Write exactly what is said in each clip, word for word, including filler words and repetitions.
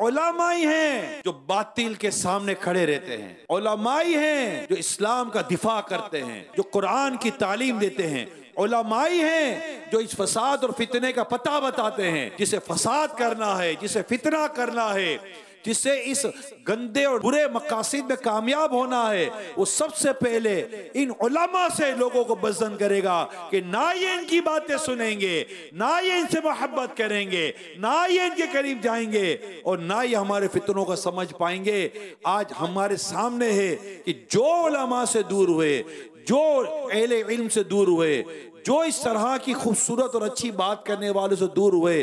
उलमाई हैं जो बातिल के सामने खड़े रहते हैं, उलमाई हैं जो इस्लाम का दिफा करते हैं, जो कुरान की तालीम देते हैं, उलमाई हैं जो इस फसाद और फितने का पता बताते हैं। जिसे फसाद करना है, जिसे फितना करना है, जिसे इस गंदे और बुरे मकासद में कामयाब होना है, वो सबसे पहले इन उलमा से लोगों को बज़न करेगा कि ना ये इनकी बातें सुनेंगे, ना ये इनसे मोहब्बत करेंगे, ना ये इनके करीब जाएंगे और ना ये हमारे फितनों को समझ पाएंगे। आज हमारे सामने है कि जो उलमा से दूर हुए, जो अहले इल्म से दूर हुए, जो इस तरह की खूबसूरत और अच्छी बात करने वालों से दूर हुए,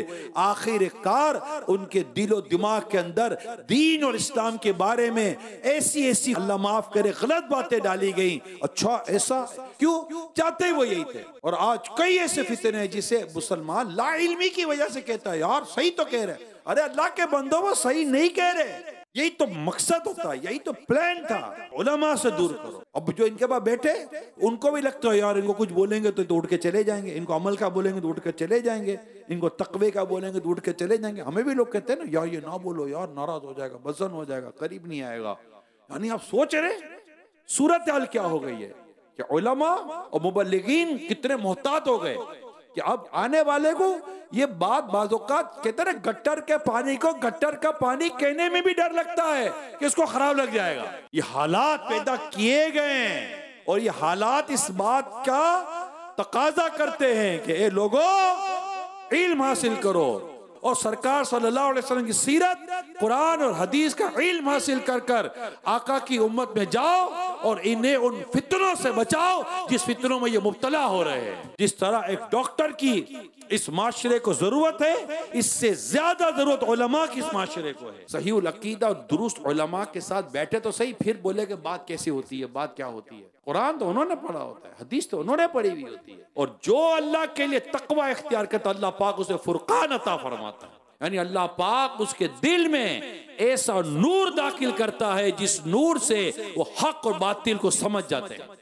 आखिरकार उनके दिलो दिमाग के अंदर दीन और इस्लाम के बारे में ऐसी ऐसी अल्लाह माफ करे गलत बातें डाली गई। अच्छा ऐसा क्यों? चाहते वो यही थे। और आज कई ऐसे फितने हैं जिसे मुसलमान ला इल्मी की वजह से कहता है यार सही तो कह रहे, अरे अल्लाह के बंदों वो सही नहीं कह रहे। यही तो मकसद होता है, यही तो प्लान था, उलमा से दूर करो। अब जो इनके पास बैठे उनको भी लगता है यार इनको कुछ बोलेंगे तो उठ के चले जाएंगे, इनको अमल का बोलेंगे तो उठ के चले जाएंगे, इनको तकवे का बोलेंगे तो उठ के चले जाएंगे। हमें भी लोग कहते हैं ना यार ये ना बोलो यार, नाराज हो जाएगा, बज़न हो जाएगा, करीब नहीं आएगा। यानी आप सोच रहे सूरत हाल क्या हो गई है कि उलमा और मुबल्लिगीन कितने मोहतात हो गए कि अब आने वाले को ये बात बाजों का कहते हैं गट्टर के पानी को गट्टर का पानी कहने में भी डर लगता है कि इसको खराब लग जाएगा। ये हालात पैदा किए गए हैं और ये हालात इस बात का तकाजा करते हैं कि ए लोगों इल्म हासिल करो और सरकार सल्लल्लाहु अलैहि वसल्लम की सीरत, कुरान और हदीस का इल्म हासिल कर कर आका की उम्मत में जाओ और इन्हें उन फितनों से बचाओ जिस फितनों में ये मुब्तला हो रहे हैं। जिस तरह एक डॉक्टर की इस माशरे को जरूरत है, इससे ज्यादा जरूरत उलमा की इस माशरे को है। सही उल अकीदा और दुरुस्त उलमा के साथ बैठे तो सही, फिर बोले कि बात कैसी होती है, बात क्या होती है। कुरान तो उन्होंने पढ़ा होता है, हदीस तो उन्होंने पढ़ी हुई होती है। और जो अल्लाह के लिए तकवा इख्तियार करता अल्लाह पाक उसे फुरकान अता फरमाता है, यानी अल्लाह पाक उसके दिल में ऐसा नूर दाखिल करता है जिस नूर से वो हक और बातिल को समझ जाते हैं।